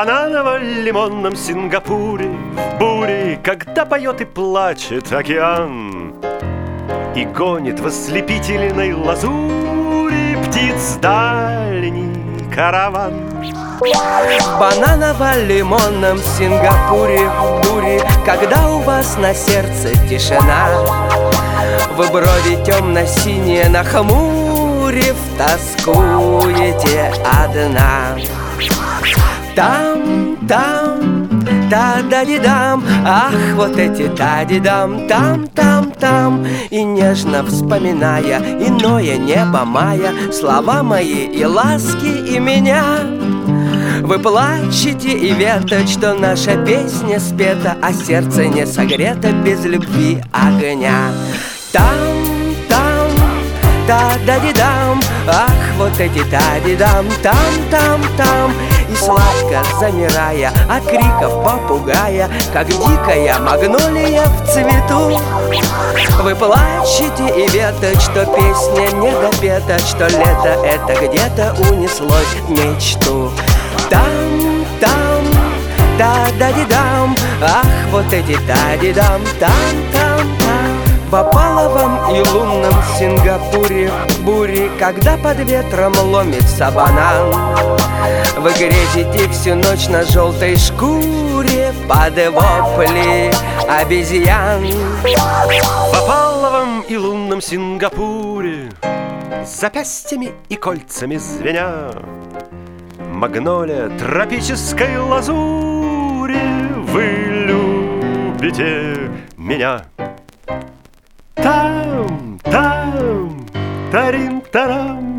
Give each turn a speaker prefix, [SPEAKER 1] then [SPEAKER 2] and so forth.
[SPEAKER 1] бананово-лимонном Сингапуре, в буре, когда поет и плачет океан, и гонит в ослепительной лазури птиц дальний караван.
[SPEAKER 2] В бананово-лимонном Сингапуре, в буре, когда у вас на сердце тишина, вы брови темно-синие нахмурив, тоскуете одна. Там, та-да-ди-дам, ах, вот эти та-ди-дам, там. И нежно вспоминая иное небо мая, слова мои и ласки, и меня, вы плачете и веточь, что наша песня спета, а сердце не согрето без любви огня. Там, та-да-ди-дам, ах, вот эти та-ди-дам, там. И сладко замирая от криков попугая, как дикая магнолия в цвету, вы плачете и веточь, что песня не допета, что лето это где-то унеслось в мечту. Там, та-да-ди-дам, ах, вот эти та-ди-дам, там. В опаловом и лунном Сингапуре, бури, когда под ветром ломится банан, вы грезите всю ночь на желтой шкуре под вопли обезьян.
[SPEAKER 1] В опаловом и лунном Сингапуре, запястьями и кольцами звеня, магнолия тропической лазури, вы любите меня. Там, тарим-тарам,